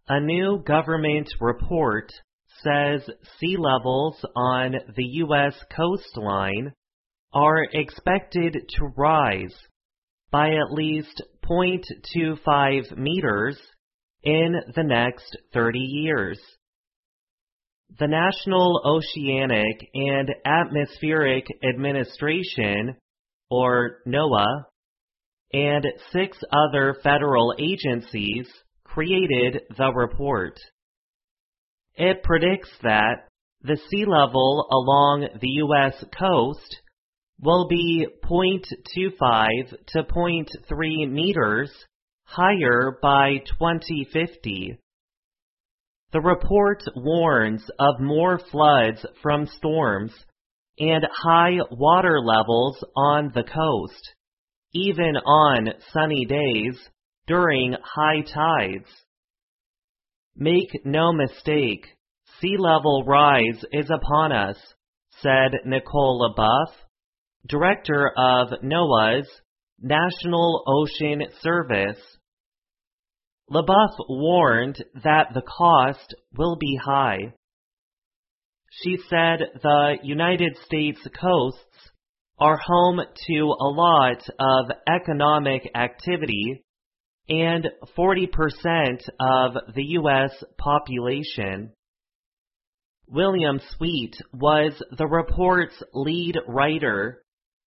A new government report says sea levels on the U.S. coastline are expected to rise by at least 0.25 meters in the next 30 years. The National Oceanic and Atmospheric Administration, or NOAA, and 6 other federal agencies created the report. It predicts that the sea level along the U.S. coast will be 0.25 to 0.3 meters higher by 2050. The report warns of more floods from storms and high water levels on the coast, even on sunny days during high tides. Make no mistake, sea level rise is upon us, said Nicole LaBeouf, director of NOAA's National Ocean Service. LaBeouf warned that the cost will be high. She said the United States coasts are home to a lot of economic activity and 40% of the U.S. population. William Sweet was the report's lead writer.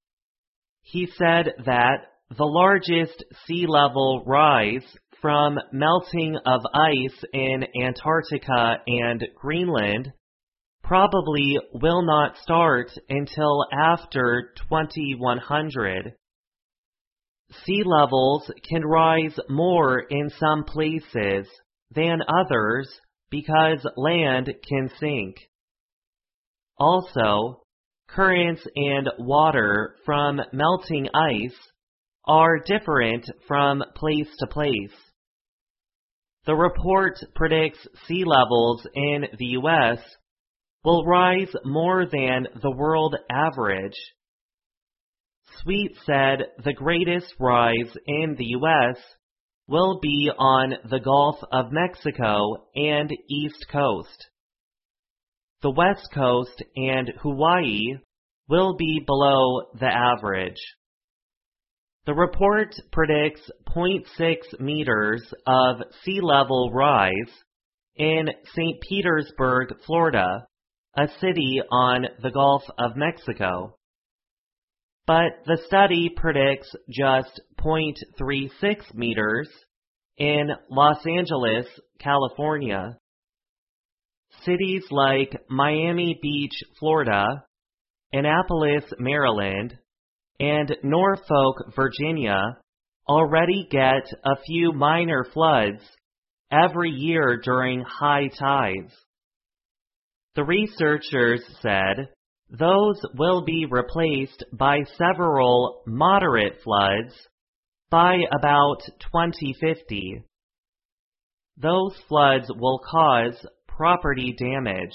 He said that the largest sea level rise from melting of ice in Antarctica and Greenland probably will not start until after 2100. Sea levels can rise more in some places than others because land can sink. Also, currents and water from melting ice are different from place to place. The report predicts sea levels in the U.S. will rise more than the world average. Sweet said the greatest rise in the U.S. will be on the Gulf of Mexico and East Coast. The West Coast and Hawaii will be below the average. The report predicts 0.6 meters of sea level rise in St. Petersburg, Florida, a city on the Gulf of Mexico. But the study predicts just 0.36 meters in Los Angeles, California. Cities like Miami Beach, Florida, Annapolis, Maryland, and Norfolk, Virginia already get a few minor floods every year during high tides. The researchers said those will be replaced by several moderate floods by about 2050. Those floods will cause property damage.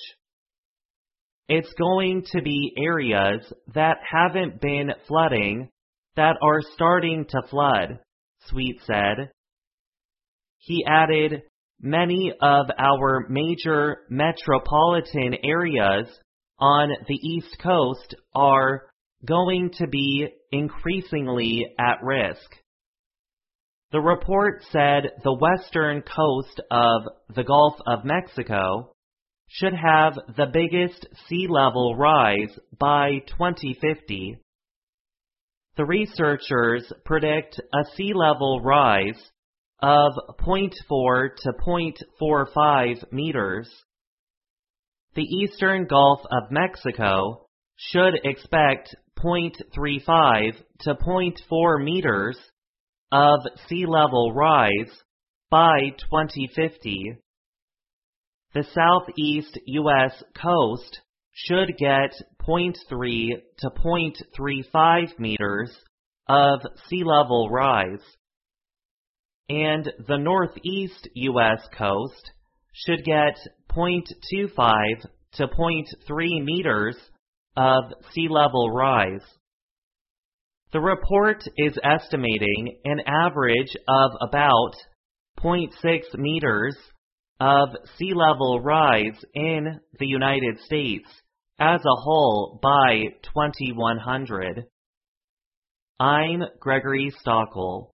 It's going to be areas that haven't been flooding that are starting to flood, Sweet said. He added, many of our major metropolitan areas on the East Coast are going to be increasingly at risk. The report said the western coast of the Gulf of Mexico should have the biggest sea level rise by 2050. The researchers predict a sea level rise of 0.4 to 0.45 meters. The eastern Gulf of Mexico should expect 0.35 to 0.4 meters of sea level rise by 2050. The southeast U.S. coast should get 0.3 to 0.35 meters of sea level rise, and the northeast U.S. coast should get 0.25 to 0.3 meters of sea level rise. The report is estimating an average of about 0.6 meters of sea level rise in the United States as a whole by 2100. I'm Gregory Stockel.